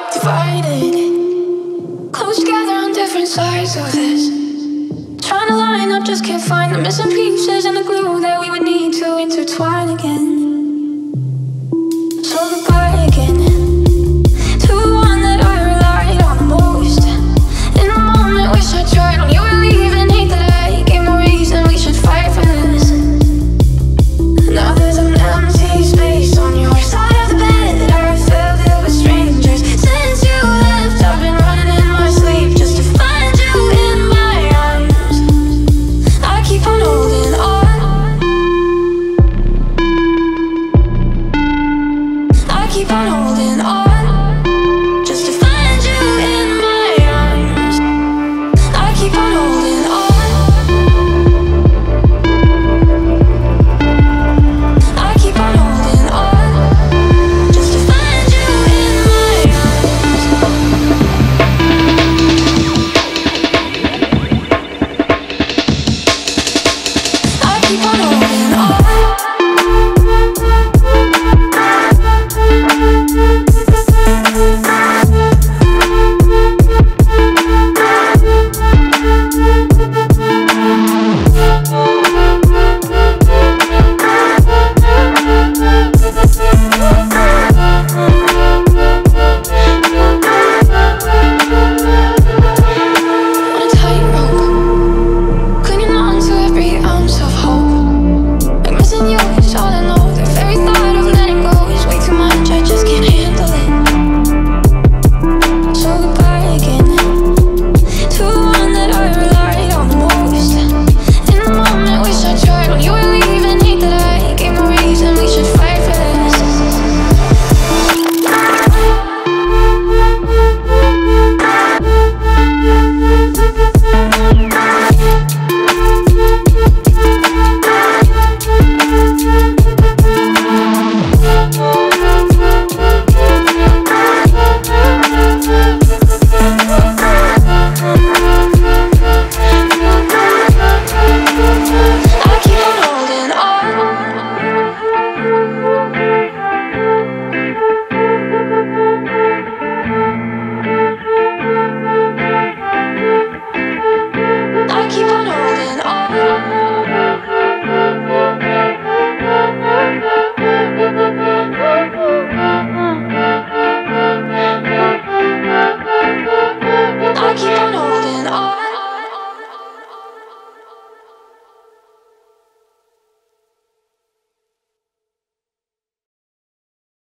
divided, close together on different sides of this. Trying to line up, just can't find the missing pieces and the glue that we would need to intertwine again. So goodbye again to the one that I relied on the most. In the moment, wish I tried when you were leaving. Hate that I gave no reason we should fight for this. Now there's an empty space on your side of the bed. I filled it with strangers. Since you left, I've been running in my sleep just to find you in my arms. I keep on holding on. I keep on holding on.